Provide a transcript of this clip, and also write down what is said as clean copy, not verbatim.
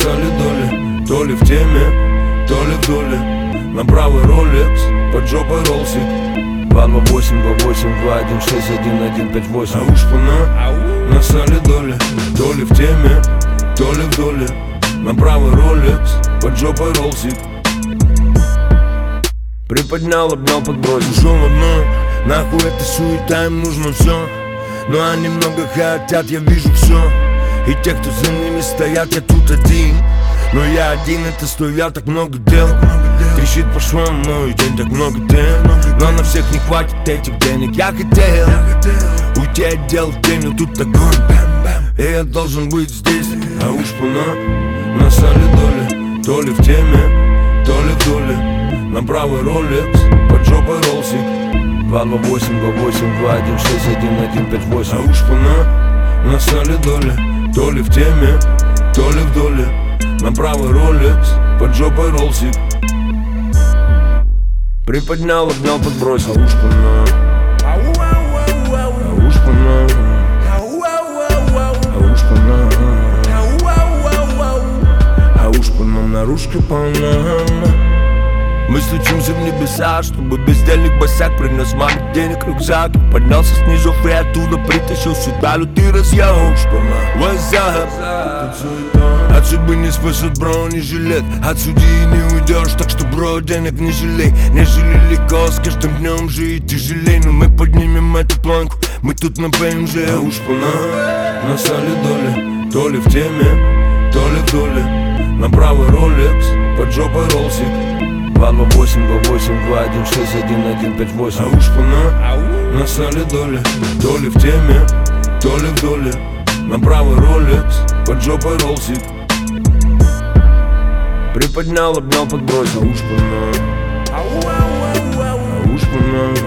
солидоле, то ли в теме, то ли в доле. На правый Rolex, под жопой ролсик 228, 28, 216, 1158. А уж на солидоле, то ли в теме, то ли в доле. На правый Rolex, под жопой ролсик. Приподнял, обнял, подбросил. Ушел в одно, нахуй эта суета, им нужно все. Но они много хотят, я вижу все. И те, кто за ними стоят, я тут один. Но я один, это стоят так много дел. Трещит по швам, но и день так много дел. Но на всех не хватит этих денег. Я хотел уйти от дел в день, но тут огонь. И я должен быть здесь. А уж на солидоле, то ли в теме, то ли в доле. На правый Rolex, под жопой ролсик 228, 28, 216, 1158. А уж на солидоле, то ли в теме, то ли в доле. На правый Rolex, под жопой ролсик. Приподнял, обнял, подбросил. А уж а уж а уж наружка полна. Мы стучимся в небеса, чтобы бездельник босяк принес маме денег рюкзак. Поднялся снизу и оттуда притащил сюда лютый разъем. What's up? От судьбы не спасет бронежилет, от судьи не уйдешь, так что, бро, денег не жалей. Нежели легко, с каждым днем жить тяжелей. Но мы поднимем эту планку, мы тут на ПМЖ. А уж на солидоле, то ли в теме, то ли в доле. На правый Rolex, под жопой ролсик 228, 28, 216, 1158. А уж на солидоле, то ли в теме, то ли в доле. На правый Rolex, под жопой ролсик. Приподнял, обнял, подбросил. А уж